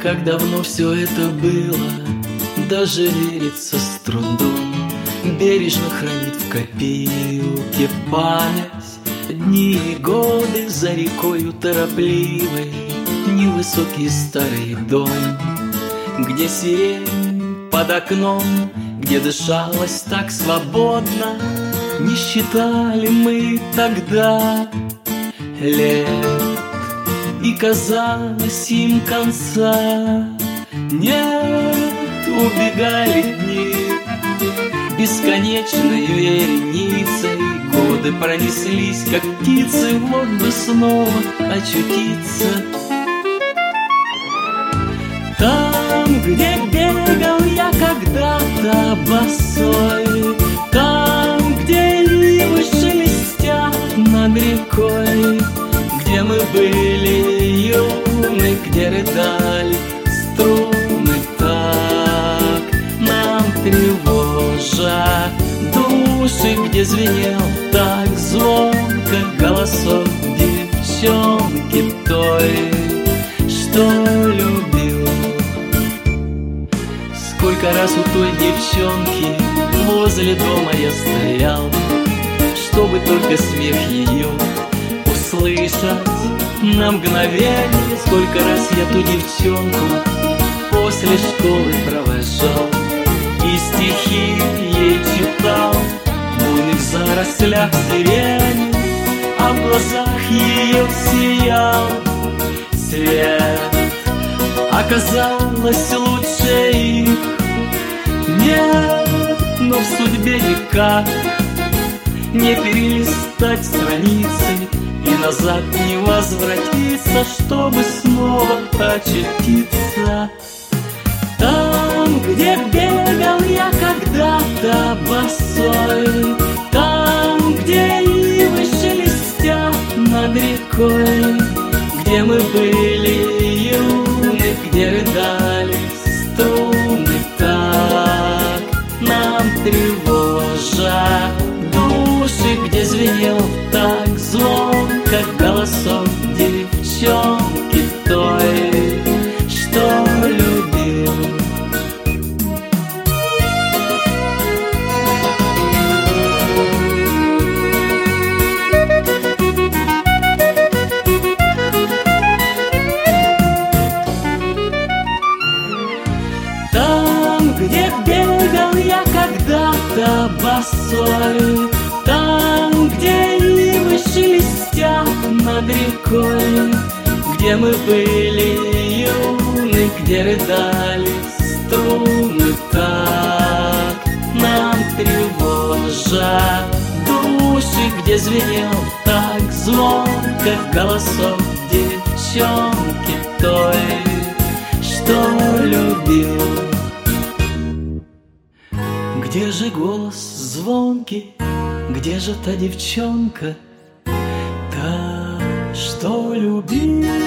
как давно все это было, даже верится с трудом. Бережно хранит в копилке память дни и годы за рекою торопливой. Невысокий старый дом, где сирень под окном, где дышалось так свободно. Не считали мы тогда лет, и казалось им конца нет. Убегали дни бесконечной вереницей, годы пронеслись, как птицы, вот бы снова очутиться там, где бегал я когда-то босой, там, где ивы шелестят над рекой, где мы были юны, где рыдали струны так нам тревожа души, где звенел так звонко голосок девчонки той, что любил. Сколько раз у той девчонки возле дома я стоял, чтобы только смех ее услышать на мгновение. Сколько раз я ту девчонку после школы провожал и стихи ей читал в буйных зарослях сирени, а в глазах ее сиял свет. Оказалось, лучше их нет, но в судьбе никак не перелистать страницы и назад не возвратиться, чтобы снова очутиться там, где бегал я когда-то босой, там, где ивы шелестят над рекой, где мы были юны, где рыдали струны так нам тревожа души, где звенел так звонко голосок девчонки той, что любил. Там, где бегал я когда-то босой, там, где ивы шелестят над рекой, где мы были юны, где рыдали струны так нам тревожа души, где звенел так звонко голосок девчонки той, что любил. Где же голос звонкий, где же та девчонка, та, что любил?